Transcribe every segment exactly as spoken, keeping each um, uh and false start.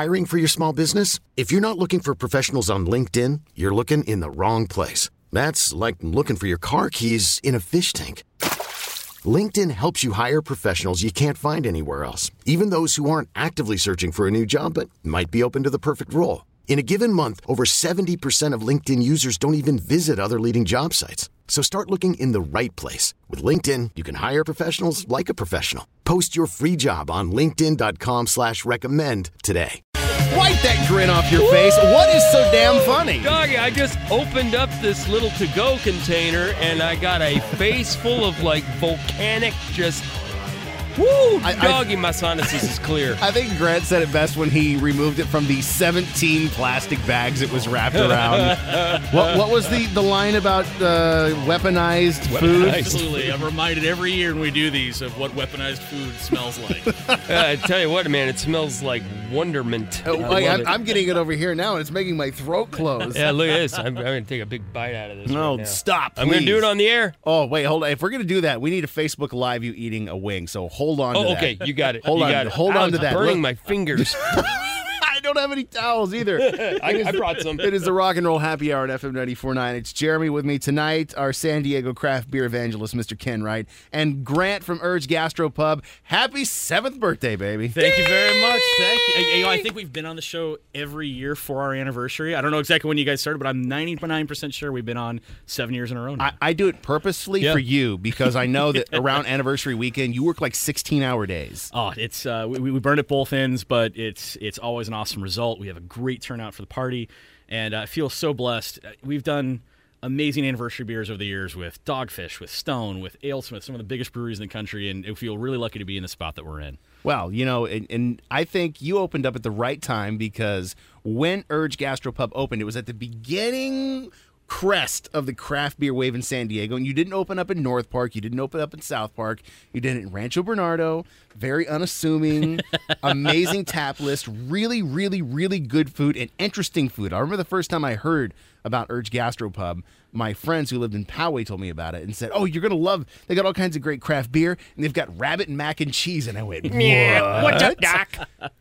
Hiring for your small business? If you're not looking for professionals on LinkedIn, you're looking in the wrong place. That's like looking for your car keys in a fish tank. LinkedIn helps you hire professionals you can't find anywhere else, even those who aren't actively searching for a new job but might be open to the perfect role. In a given month, over seventy percent of LinkedIn users don't even visit other leading job sites. So start looking in the right place. With LinkedIn, you can hire professionals like a professional. Post your free job on linkedin.com slash recommend today. Wipe that grin off your face. What is so damn funny? Doggy, I just opened up this little to-go container, and I got a face full of, like, volcanic just... Woo! I, Doggy, I, my sinuses is clear. I think Grant said it best when he removed it from the seventeen plastic bags it was wrapped around. what, what was the, the line about uh, weaponized, weaponized food? Absolutely. I'm reminded every year when we do these of what weaponized food smells like. uh, I tell you what, man, it smells like wonderment. Oh, I I'm, I'm getting it over here now, and it's making my throat close. Yeah, look at this. I'm, I'm going to take a big bite out of this. No, right now. stop, please. I'm going to do it on the air. Oh, wait, hold on. If we're going to do that, we need a Facebook Live you eating a wing, so hold on oh, to that. okay, you got it. Hold you on, got it. hold I on to was that. burning Look. my fingers. I don't have any towels either. I, I brought some. It is the Rock and Roll Happy Hour at F M ninety-four point nine. It's Jeremy with me tonight, our San Diego craft beer evangelist, Mister Ken Wright, and Grant from Urge Gastropub. Happy seventh birthday, baby. Thank you very much. Thank you. You know, I think we've been on the show every year for our anniversary. I don't know exactly when you guys started, but I'm ninety-nine percent sure we've been on seven years in a row now. I, I do it purposefully Yeah. for you because I know that around anniversary weekend, you work like sixteen-hour days. Oh, it's uh, we, we burned at both ends, but it's it's always an awesome result. We have a great turnout for the party, and I feel so blessed. We've done amazing anniversary beers over the years with Dogfish, with Stone, with AleSmith, some of the biggest breweries in the country, and we feel really lucky to be in the spot that we're in. Well, you know, and, and I think you opened up at the right time because when Urge Gastropub opened, it was at the beginning crest of the craft beer wave in San Diego, and you didn't open up in North Park, you didn't open up in South Park, you did it in Rancho Bernardo. Very unassuming, amazing tap list, really, really, really good food and interesting food. I remember the first time I heard about Urge Gastropub, my friends who lived in Poway told me about it and said, "Oh, you're gonna love. They got all kinds of great craft beer, and they've got rabbit and mac and cheese." And I went, "What? Yeah, what's up, Doc?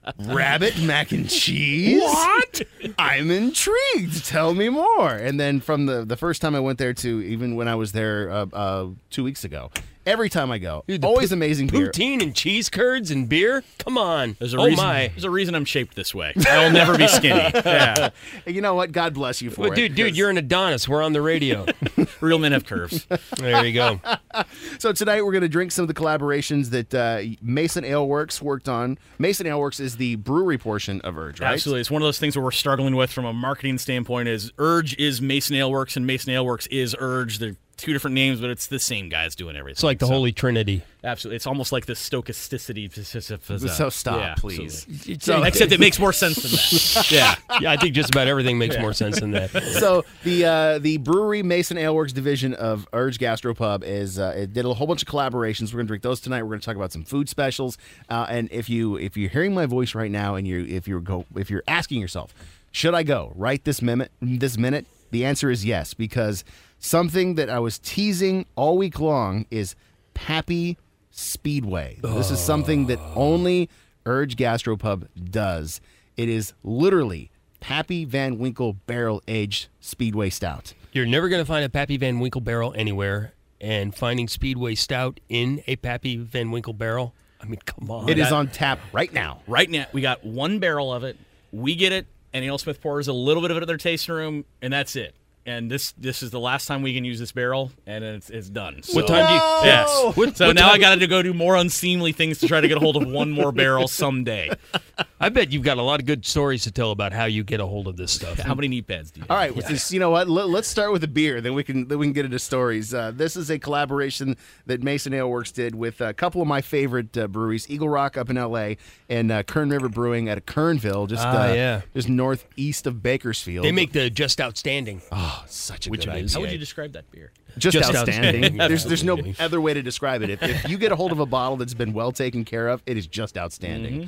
Rabbit mac and cheese? What? I'm intrigued. Tell me more." And then from the the first time I went there to even when I was there uh, uh, two weeks ago, every time I go, Dude, the always po- amazing beer. Poutine and cheese curds and beer? Come on. There's a oh, reason, my. There's a reason I'm shaped this way. I will never be skinny. Yeah. And you know what? God bless you for Well, it. dude, dude, because- you're an Adonis. We're on the radio. Real men have curves. There you go. So tonight we're going to drink some of the collaborations that uh, Mason Ale Works worked on. Mason Ale Works is the brewery portion of Urge, right? Absolutely. It's one of those things where we're struggling with from a marketing standpoint is Urge is Mason Ale Works and Mason Ale Works is Urge. They're two different names, but it's the same guys doing everything. It's like the So, Holy Trinity. Absolutely. It's almost like the stochasticity. So stop, Yeah, please. absolutely. So, Except it makes more sense than that. Yeah. Yeah, I think just about everything makes more sense than that. so the uh, the brewery Mason Ale Works division of Urge Gastropub is uh, it did a whole bunch of collaborations. We're going to drink those tonight. We're going to talk about some food specials. Uh, and if you if you're hearing my voice right now, and you if you're go if you're asking yourself, should I go right this minute? This minute, the answer is yes, because something that I was teasing all week long is Pappy Speedway. This is something that only Urge Gastropub does. It is literally Pappy Van Winkle Barrel Aged Speedway Stout. You're never going to find a Pappy Van Winkle barrel anywhere, and finding Speedway Stout in a Pappy Van Winkle barrel, I mean, come on. It is on tap right now. Right now, we got one barrel of it. We get it, and AleSmith pours a little bit of it in their tasting room, and that's it. And this this is the last time we can use this barrel, and it's it's done. So, What time do you... Yes. What, So what now time- I got to go do more unseemly things to try to get a hold of one more barrel someday. I bet you've got a lot of good stories to tell about how you get a hold of this stuff. How many knee pads do you have? All right, well, since- you know what? Let, let's start with the beer, then we can then we can get into stories. Uh, this is a collaboration that Mason Ale Works did with a couple of my favorite uh, breweries: Eagle Rock up in L A and uh, Kern River Brewing out of Kernville, just Ah, uh, yeah. just northeast of Bakersfield. They make the Just Outstanding. oh, such a Which good I- I is- How would Yeah. you describe that beer? just, Just outstanding. outstanding. there's there's no Absolutely. other way to describe it. If, if you get a hold of a bottle that's been well taken care of, it is just outstanding.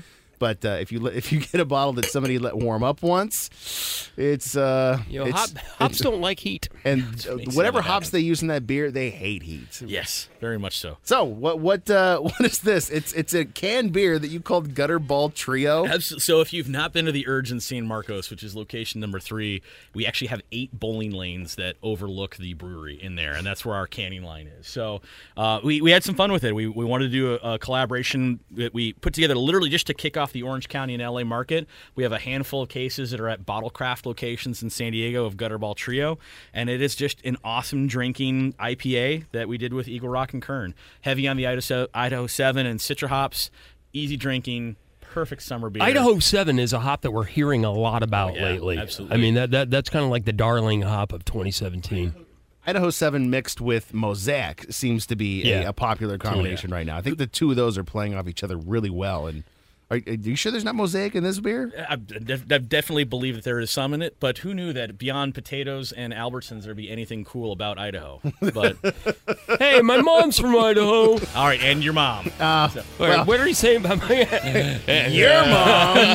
But uh, if you let- if you get a bottle that somebody let warm up once, it's uh, You know, it's, hop, hops it's- don't like heat. and uh, makes whatever sense. hops they use in that beer, they hate heat. Yes, very much so. So what what uh, what is this? It's it's a canned beer that you called Gutter Ball Trio. Abs- So if you've not been to the Urge in San Marcos, which is location number three, we actually have eight bowling lanes that overlook the brewery in there, and that's where our canning line is. So uh, we, we had some fun with it. We, we wanted to do a, a collaboration that we put together literally just to kick off the Orange County and L A market. We have a handful of cases that are at Bottlecraft locations in San Diego of Gutter Ball Trio, and it is just an awesome drinking I P A that we did with Eagle Rock and Kern. Heavy on the Idaho, Idaho seven and Citra hops, easy drinking, perfect summer beer. Idaho seven is a hop that we're hearing a lot about Oh, yeah, lately. absolutely. I mean, that, that that's kind of like the darling hop of twenty seventeen. Idaho seven mixed with Mosaic seems to be Yeah. a, a popular combination right now. I think the two of those are playing off each other really well. And are, are you sure there's not Mosaic in this beer? I def- I definitely believe that there is some in it, but who knew that beyond potatoes and Albertsons there'd be anything cool about Idaho? But Hey, my mom's from Idaho. all right, and your mom. Uh, Wait, well, what are you saying about my... your mom.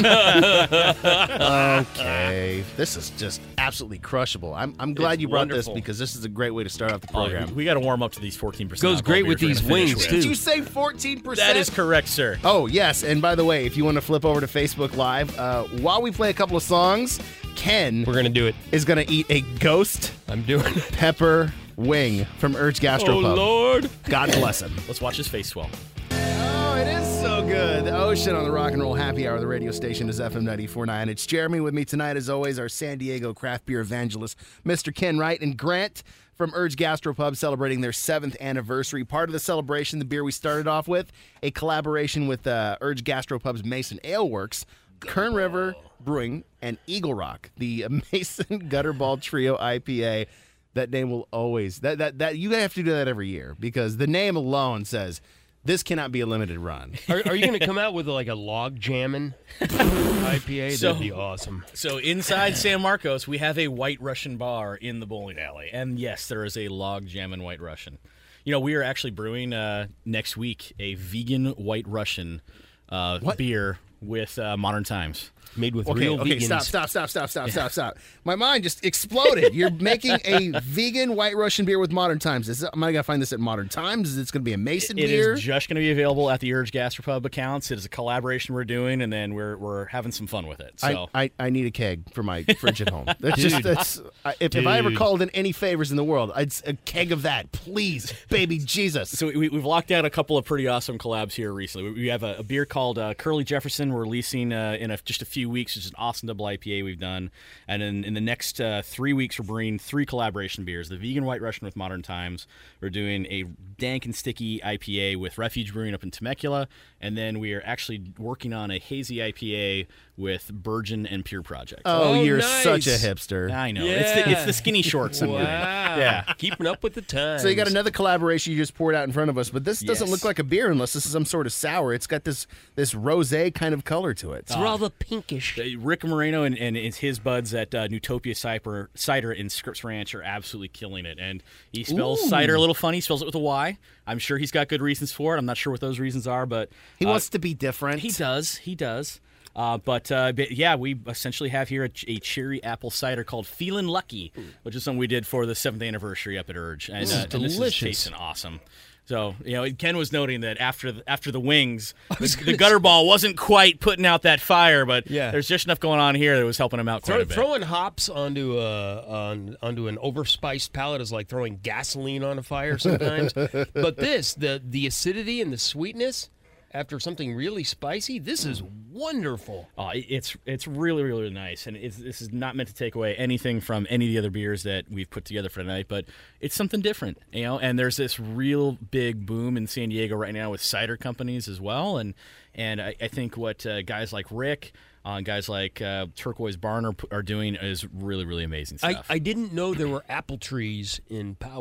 Okay, this is just absolutely crushable. I'm I'm glad It's you brought wonderful. this because this is a great way to start off the Oh, program. we got to warm up to these fourteen percent. Goes great with these wings, Did too. you say fourteen percent? That is correct, sir. Oh, yes. And by the way, if you want to flip over to Facebook Live, uh, while we play a couple of songs, Ken We're going to do it. is going to eat a ghost I'm doing it. pepper wing from Urge Gastropub. Oh, Lord. God bless him. Let's watch his face swell. Oh, it is so good. The Ocean on the Rock and Roll Happy Hour. The radio station is F M ninety-four point nine. It's Jeremy with me tonight, as always, our San Diego craft beer evangelist, Mister Ken Wright, and Grant from Urge Gastropub celebrating their seventh anniversary. Part of the celebration, the beer we started off with, a collaboration with uh, Urge Gastropub's Mason Ale Works, Kern River Brewing, and Eagle Rock, the Mason Gutterball Trio I P A. That name will always that that that you have to do that every year because the name alone says this cannot be a limited run. Are, are you going to come out with like a log jamming I P A? So- That'd be awesome. So inside San Marcos, we have a White Russian bar in the bowling alley, and yes, there is a log jammin' White Russian. You know, we are actually brewing uh, next week a vegan White Russian uh, beer with uh, Modern Times. Made with Okay, real okay, vegans. stop, stop, stop, stop, stop, stop, stop. My mind just exploded. You're making a vegan White Russian beer with Modern Times. Is, am I going to find this at Modern Times? Is it going to be a Mason It beer? is just going to be available at the Urge Gastropub accounts. It is a collaboration we're doing, and then we're we're having some fun with it. So I, I, I need a keg for my fridge at home. That's just that's I, if, if I ever Dude. called in any favors in the world, I'd s- a keg of that, please, baby Jesus. So we, we've locked down a couple of pretty awesome collabs here recently. We have a, a beer called uh, Curly Jefferson. We're releasing uh, in a, just a few weeks. It's an awesome double I P A we've done. And in, in the next uh, three weeks, we're bringing three collaboration beers. The Vegan White Russian with Modern Times. We're doing a dank and sticky I P A with Refuge Brewing up in Temecula. And then we are actually working on a hazy I P A with Burgeon and Pure Project. Oh, Oh, you're nice. such a hipster. I know. It's, the, it's Yeah. the skinny shorts I'm doing. Wow. Yeah. Keeping up with the times. So you got another collaboration you just poured out in front of us, but this doesn't Yes. look like a beer unless this is some sort of sour. It's got this this rosé kind of color to it. It's rather pinkish. Uh, Rick Moreno and, and his buds at uh, Newtopia Cider, Cider in Scripps Ranch are absolutely killing it. And he spells Ooh. cider a little funny. He spells it with a Y. I'm sure he's got good reasons for it. I'm not sure what those reasons are, but He uh, wants to be different. he does. He does. Uh, but, uh, but yeah, we essentially have here a, a cherry apple cider called Feelin' Lucky, which is something we did for the seventh anniversary up at Urge. And, This is uh, and this is delicious. tasting awesome. So, you know, Ken was noting that after the, after the wings, the, the gutter ball wasn't quite putting out that fire, but Yeah. there's just enough going on here that was helping him out quite Throw, a bit. throwing hops onto a on, onto an overspiced palate is like throwing gasoline on a fire sometimes. But this, the the acidity and the sweetness after something really spicy, this is wonderful. Uh, it- it's it's really really nice, and it's, this is not meant to take away anything from any of the other beers that we've put together for tonight, but it's something different, you know. And there's this real big boom in San Diego right now with cider companies as well, and and I, I think what uh, guys like Rick, uh, guys like uh, Turquoise Barn are, are doing is really really amazing I, stuff. I didn't know there were apple trees in Poway.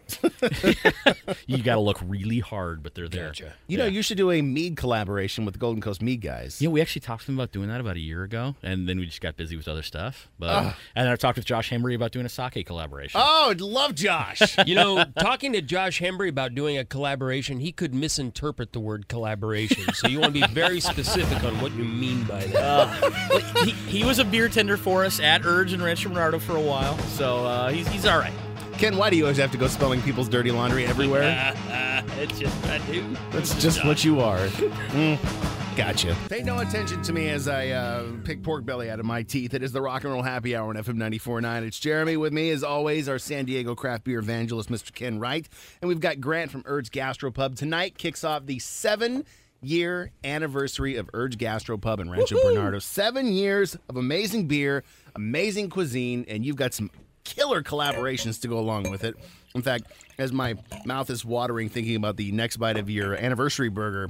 You got to look really hard, but they're there. Gotcha. You know, you should do a mead collaboration with the Golden Coast Mead guys. Yeah, we actually talked to them about doing that about a year ago, and then we just got busy with other stuff. But uh, and then I talked with Josh Hembry about doing a sake collaboration. Oh, I'd love Josh. You know, talking to Josh Hembry about doing a collaboration, he could misinterpret the word collaboration. So you want to be very specific on what you mean by that. Uh, he, he was a beer tender for us at Urge and Rancho Bernardo for a while, so uh, he's he's all right. Ken, why do you always have to go spelling people's dirty laundry everywhere? Uh, uh, it's just I do. That's just what you are. Mm, gotcha. Pay no attention to me as I uh, pick pork belly out of my teeth. It is the Rock and Roll Happy Hour on F M ninety-four point nine. It's Jeremy with me, as always, our San Diego craft beer evangelist, Mister Ken Wright. And we've got Grant from Urge Gastropub. Tonight kicks off the seven-year anniversary of Urge Gastropub in Rancho Woo-hoo! Bernardo. Seven years of amazing beer, amazing cuisine, and you've got some killer collaborations to go along with it. In fact, as my mouth is watering thinking about the next bite of your anniversary burger.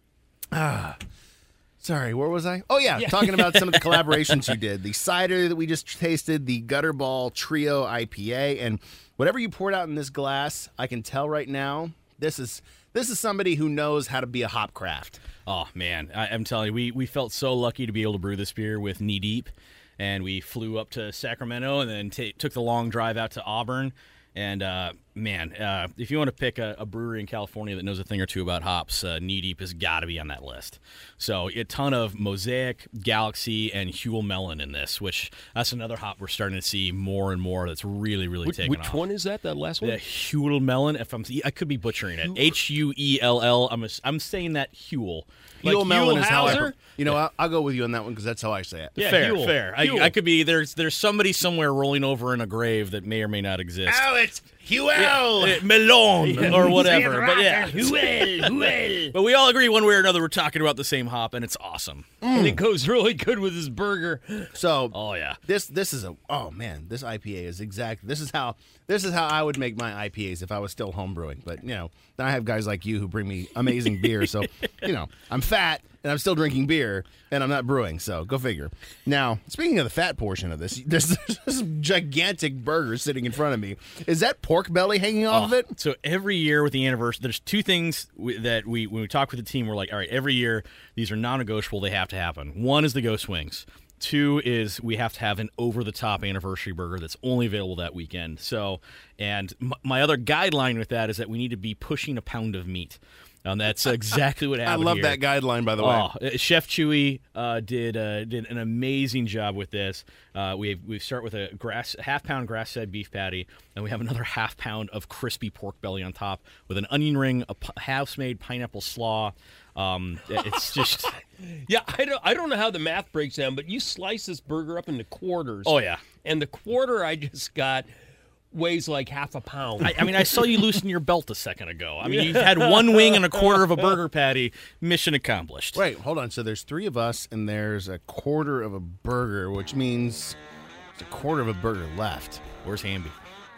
Ah, sorry, where was I? Oh, yeah, yeah. Talking about some of the collaborations you did. The cider that we just tasted, the Gutterball Trio I P A, and whatever you poured out in this glass, I can tell right now, this is this is somebody who knows how to be a hop craft. Oh, man, I, I'm telling you, we, we felt so lucky to be able to brew this beer with Knee Deep. And we flew up to Sacramento and then t- took the long drive out to Auburn. And, uh, man, uh, if you want to pick a, a brewery in California that knows a thing or two about hops, uh, Knee Deep has got to be on that list. So a ton of Mosaic, Galaxy, and Huel Melon in this, which that's another hop we're starting to see more and more that's really, really which, taking which off. Which one is that, that last one? The Huel Melon. If I'm, I could be butchering it. H U E L L. I'm, a, I'm saying that Huel. Huel like Melon Huel is how I... Hauser? You know, I'll, I'll go with you on that one because that's how I say it. Yeah, fair, Huel. fair. Huel. I, I could be, there's there's somebody somewhere rolling over in a grave that may or may not exist. Oh, it's Huel! Yeah, uh, Melon or whatever. But yeah. Huel, Huel. But we all agree one way or another we're talking about the same hop, and it's awesome. And it goes really good with his burger. So, oh yeah, this this is a oh man, this I P A is exact. This is how this is how I would make my I P As if I was still home brewing. But you know, then I have guys like you who bring me amazing beer. So you know, I'm fat and I'm still drinking beer and I'm not brewing. So go figure. Now, speaking of the fat portion of this, there's this gigantic burger sitting in front of me. Is that pork belly hanging off oh, of it? So every year with the anniversary, there's two things we, that we when we talk with the team, we're like, all right, every year these are non-negotiable. They have to happen. One is the Ghost Wings. Two is we have to have an over-the-top anniversary burger that's only available that weekend. So, and m- my other guideline with that is that we need to be pushing a pound of meat. And that's exactly what happened. I love here. that guideline, by the way. Oh, uh, Chef Chewy uh, did uh, did an amazing job with this. Uh, we we start with a grass half pound grass fed beef patty, and we have another half pound of crispy pork belly on top with an onion ring, a p- house made pineapple slaw. Um, it's just yeah. I don't I don't know how the math breaks down, but you slice this burger up into quarters. Oh yeah, and the quarter I just got weighs like half a pound. I, I mean, I saw you loosen your belt a second ago. I mean, you had one wing and a quarter of a burger patty. Mission accomplished. Wait, hold on. So there's three of us, and there's a quarter of a burger, which means there's a quarter of a burger left. Where's Hamby?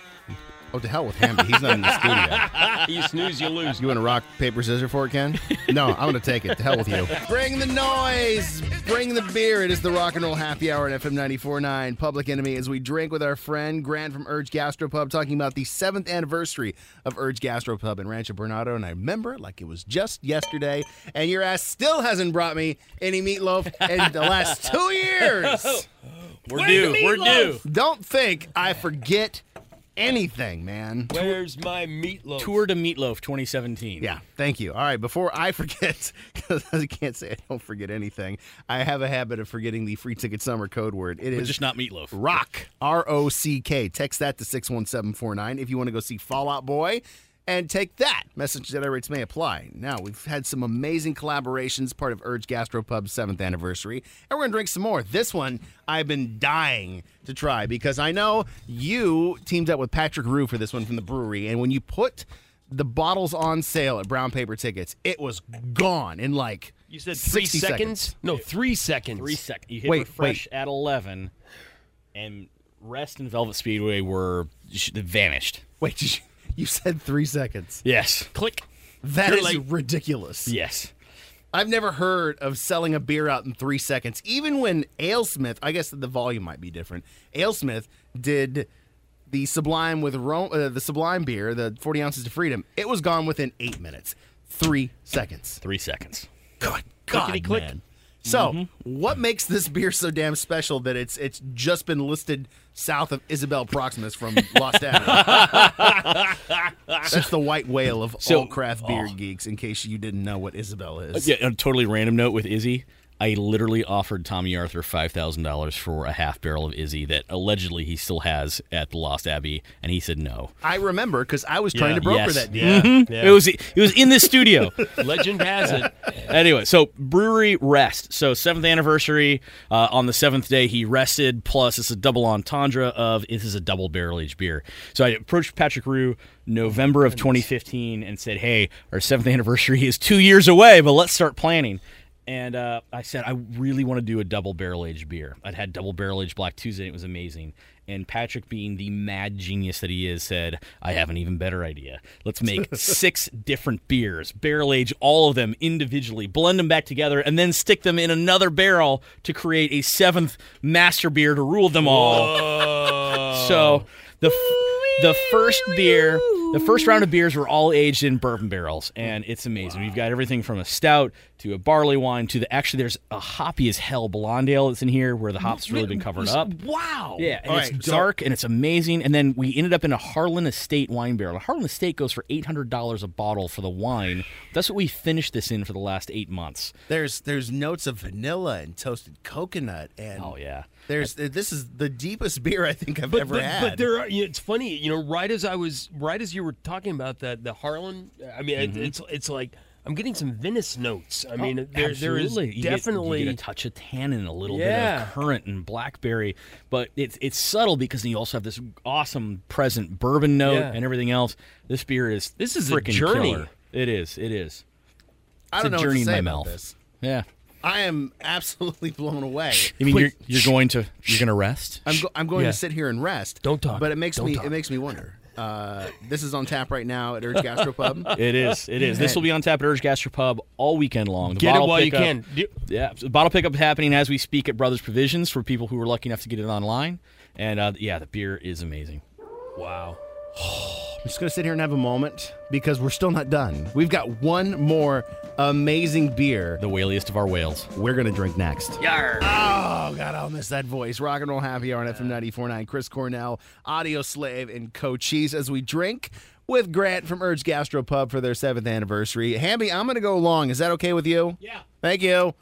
Oh, to hell with Hamby. He's not in the studio. You snooze, you lose. You want to rock, paper, scissors for it, Ken? No, I'm going to take it. To hell with you. Bring the noise. Bring the beer. It is the Rock and Roll Happy Hour at F M ninety-four point nine. Public Enemy as we drink with our friend Grant from Urge Gastropub, talking about the seventh anniversary of Urge Gastropub in Rancho Bernardo. And I remember it like it was just yesterday. And your ass still hasn't brought me any meatloaf in the last two years. We're Where's due. the We're meatloaf? due. Don't think I forget anything, man. Where's my meatloaf? Tour de Meatloaf twenty seventeen. Yeah, thank you. All right, before I forget, because I can't say I don't forget anything, I have a habit of forgetting the free ticket summer code word. It But is just not meatloaf. ROCK, R O C K. Text that to six one seven four nine if you want to go see Fall Out Boy. And take that. Message Jedi rates may apply. Now, we've had some amazing collaborations, part of Urge Gastropub's seventh anniversary, and we're going to drink some more. This one, I've been dying to try because I know you teamed up with Patrick Rue for this one from the brewery, and when you put the bottles on sale at Brown Paper Tickets, it was gone in like You said three sixty seconds? seconds. No, three seconds. Three seconds. You hit Wait, refresh at eleven, and Rest and Velvet Speedway were sh- vanished. Wait, did you, you said three seconds. Yes. Click. That You're is like- ridiculous. Yes. I've never heard of selling a beer out in three seconds. Even when AleSmith, I guess the volume might be different. AleSmith did the Sublime with Rome, uh, the Sublime beer, the forty ounces to freedom, it was gone within eight minutes. Three seconds. Three seconds. God, God, Clickety-click. man. So, Mm-hmm. what makes this beer so damn special that it's it's just been listed south of Isabel Proximus from Lost Avenue? That's the white whale of So- all craft beer geeks, in case you didn't know what Isabel is. Yeah, a totally random note with Izzy. I literally offered Tommy Arthur five thousand dollars for a half barrel of Izzy that allegedly he still has at the Lost Abbey, and he said no. I remember because I was trying Yeah. to broker Yes. that deal. Yeah. Mm-hmm. yeah. It was it was in the studio. Legend has it. Anyway, so brewery rest. So seventh anniversary. Uh, on the seventh day, he rested. Plus, it's a double entendre of this is a double barrel aged beer. So I approached Patrick Roux November of twenty fifteen and said, "Hey, our seventh anniversary is two years away, but let's start planning." And uh, I said, I really want to do a double barrel aged beer. I'd had double barrel aged Black Tuesday, and it was amazing. And Patrick, being the mad genius that he is, said, I have an even better idea. Let's make six different beers, barrel age all of them individually, blend them back together, and then stick them in another barrel to create a seventh master beer to rule them all. Oh. So the f- the first beer, the first round of beers were all aged in bourbon barrels, and it's amazing. We've got everything from a stout to a barley wine to the actually there's a hoppy as hell blonde ale that's in here where the hops really been covered up. Wow. Yeah, and All it's right, so- dark and it's amazing. And then we ended up in a Harlan Estate wine barrel. A Harlan Estate goes for eight hundred dollars a bottle for the wine. That's what we finished this in for the last eight months. There's there's notes of vanilla and toasted coconut, and Oh yeah. there's this is the deepest beer I think I've But, ever but, had. but there are, you know, it's funny, you know, right as I was, right as you were talking about that, the Harlan, I mean, it, it's it's like, I'm getting some Venice notes. I mean, there there is Absolutely. You get- definitely, you get, a touch of tannin, a little Yeah. bit of currant and blackberry, but it's it's subtle because you also have this awesome present bourbon note Yeah. and everything else. This beer is This is a freaking journey. killer. It is. It is. I don't it's a know journey what to in say my about mouth. this. Yeah. I am absolutely blown away. You mean Wait, you're you're going to you're going to rest? I'm go- I'm going Yeah. to sit here and rest. Don't talk. But it makes Don't me talk. it makes me wonder. Uh, this is on tap right now at Urge Gastropub. It is. It is. This will be on tap at Urge Gastropub all weekend long. The get it bottle while you pickup- can. Do- Yeah, so bottle pickup is happening as we speak at Brothers Provisions for people who are lucky enough to get it online. And uh, yeah, the beer is amazing. Wow. I'm just going to sit here and have a moment because we're still not done. We've got one more amazing beer The whaliest of our whales. we're going to drink next. Yarr. Oh, God, I'll miss that voice. Rock and Roll Happy Hour on F M ninety-four point nine. Chris Cornell, Audio Slave, and Coach Cheese as we drink with Grant from Urge Gastropub for their seventh anniversary. Hamby, I'm going to go along. Is that okay with you? Yeah. Thank you.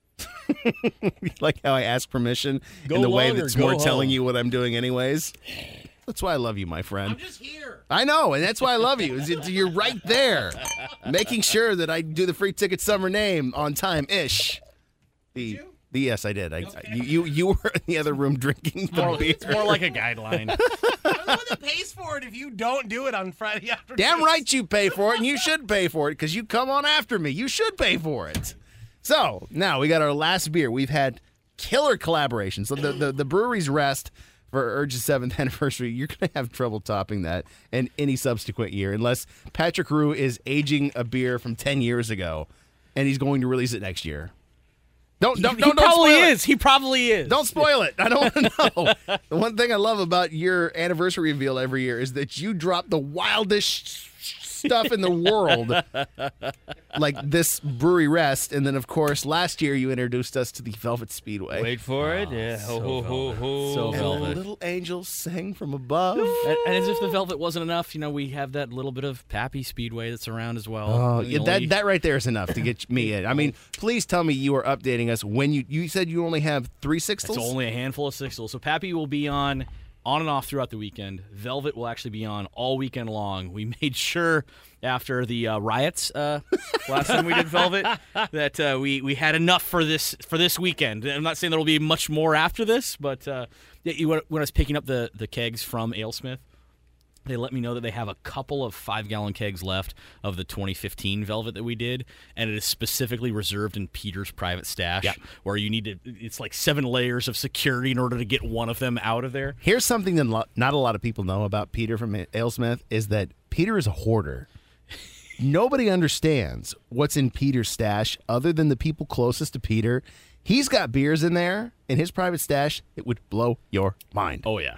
Like how I ask permission Go in the way long or that's go more home. telling you what I'm doing anyways. That's why I love you, my friend. I'm just here. I know, and that's why I love you. is it- You're right there, making sure that I do the free ticket summer name on time ish. The, the yes, I did. I, you, you you were in the other room drinking the beer. It's more like a guideline. I'm the one that pays for it if you don't do it on Friday afternoon. Damn right you pay for it, and you should pay for it because you come on after me. You should pay for it. So now we got our last beer. We've had killer collaborations. So the the, the brewery's rest for Urge's seventh anniversary. You're gonna have trouble topping that in any subsequent year, unless Patrick Roux is aging a beer from ten years ago, and he's going to release it next year. Don't don't he don't, don't probably spoil it. is. He probably is. Don't spoil it. I don't want to know. The one thing I love about your anniversary reveal every year is that you drop the wildest stuff in the world, like this brewery rest, and then of course last year you introduced us to the Velvet Speedway. Wait for it. Yeah. Ho, ho, ho, ho. So and the velvet. little angels sang from above. And, and as if the velvet wasn't enough, you know, we have that little bit of Pappy Speedway that's around as well. Oh, You yeah, know, that you- that right there is enough to get me in. I mean, please tell me you are updating us when you you said you only have three sixtels. It's only a handful of sixtels. So Pappy will be on on and off throughout the weekend. Velvet will actually be on all weekend long. We made sure after the uh, riots uh, last time we did Velvet that uh, we we had enough for this for this weekend. I'm not saying there will be much more after this, but uh, yeah, you, when I was picking up the the kegs from AleSmith, they let me know that they have a couple of five-gallon kegs left of the twenty fifteen Velvet that we did, and it is specifically reserved in Peter's private stash, Yeah. where you need to, it's like seven layers of security in order to get one of them out of there. Here's something that lo- not a lot of people know about Peter from AleSmith is that Peter is a hoarder. Nobody understands what's in Peter's stash other than the people closest to Peter. He's got beers in there in his private stash. It would blow your mind. Oh, yeah.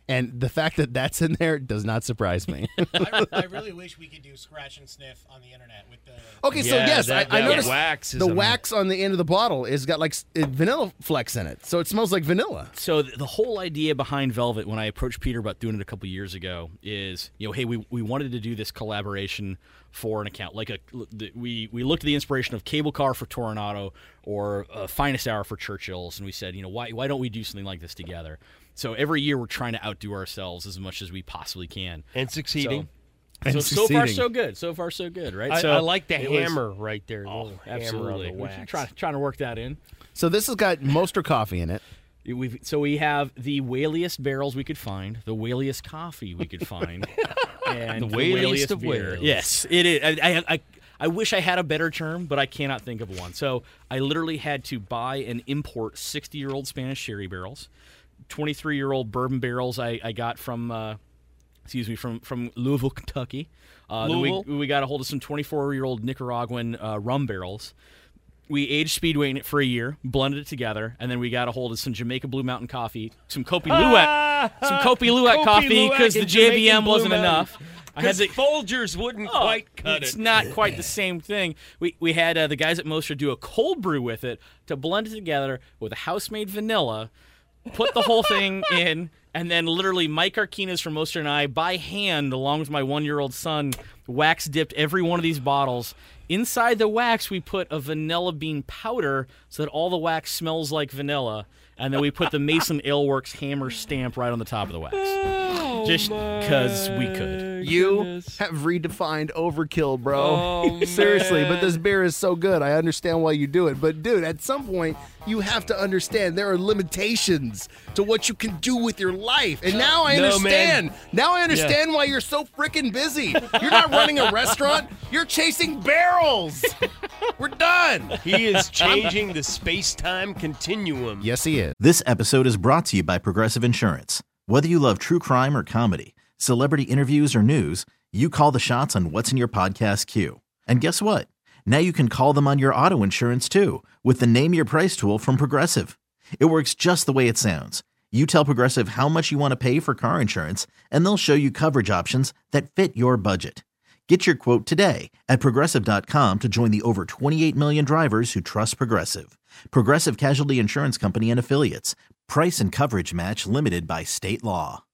And the fact that that's in there does not surprise me. I, I really wish we could do scratch and sniff on the internet with the. Okay, so Yeah, yes, that- I, I that noticed wax is the a- wax on the end of the bottle is got like s- uh, vanilla flecks in it, so it smells like vanilla. So th- the whole idea behind Velvet, when I approached Peter about doing it a couple years ago, is you know, hey, we we wanted to do this collaboration for an account. Like a we we looked at the inspiration of Cable Car for Toronado or uh, Finest Hour for Churchill's, and we said, you know, why why don't we do something like this together? So every year we're trying to outdo ourselves as much as we possibly can. And succeeding. So, And so, so far succeeding. so good. So far so good, right? I, so I like the it was- hammer right there. the Oh, little hammer on absolutely. the We wax. should try trying to work that in. So this has got Moster coffee in it. We've, so we have the whaliest barrels we could find, the whaliest coffee we could find, and The whaliest of beer. whales. Yes, it is. I, I, I, I wish I had a better term, but I cannot think of one. So I literally had to buy and import sixty-year-old Spanish sherry barrels, twenty-three-year-old bourbon barrels I, I got from, uh, excuse me, from, from Louisville, Kentucky. Uh, then Louisville? we, we got a hold of some twenty-four-year-old Nicaraguan uh, rum barrels. We aged Speedway in it for a year, blended it together, and then we got a hold of some Jamaica Blue Mountain coffee, some Kopi Luwak, some Kopi Luwak Kopi coffee Luwak because the and J B Jamaican M Blue wasn't Mountain. enough. I had Because the Folgers wouldn't Oh, quite cut it's it. not quite the same thing. We we had uh, the guys at Moster do a cold brew with it to blend it together with a house-made vanilla, put the whole thing in, and then literally Mike Arquinas from Moster and I, by hand, along with my one-year-old son, wax dipped every one of these bottles. Inside the wax, we put a vanilla bean powder so that all the wax smells like vanilla, and then we put the Mason Ale Works hammer stamp right on the top of the wax. Just because we could. You have redefined overkill, bro. Oh, Seriously, man. but this beer is so good. I understand why you do it. But, dude, at some point, you have to understand there are limitations to what you can do with your life. And now I No, understand. man. Now I understand why you're so freaking busy. You're not running a restaurant. You're chasing barrels. We're done. He is changing the space-time continuum. Yes, he is. This episode is brought to you by Progressive Insurance. Whether you love true crime or comedy, celebrity interviews or news, you call the shots on what's in your podcast queue. And guess what? Now you can call them on your auto insurance too with the Name Your Price tool from Progressive. It works just the way it sounds. You tell Progressive how much you want to pay for car insurance, and they'll show you coverage options that fit your budget. Get your quote today at Progressive dot com to join the over twenty-eight million drivers who trust Progressive. Progressive Casualty Insurance Company and Affiliates. Price and coverage match limited by state law.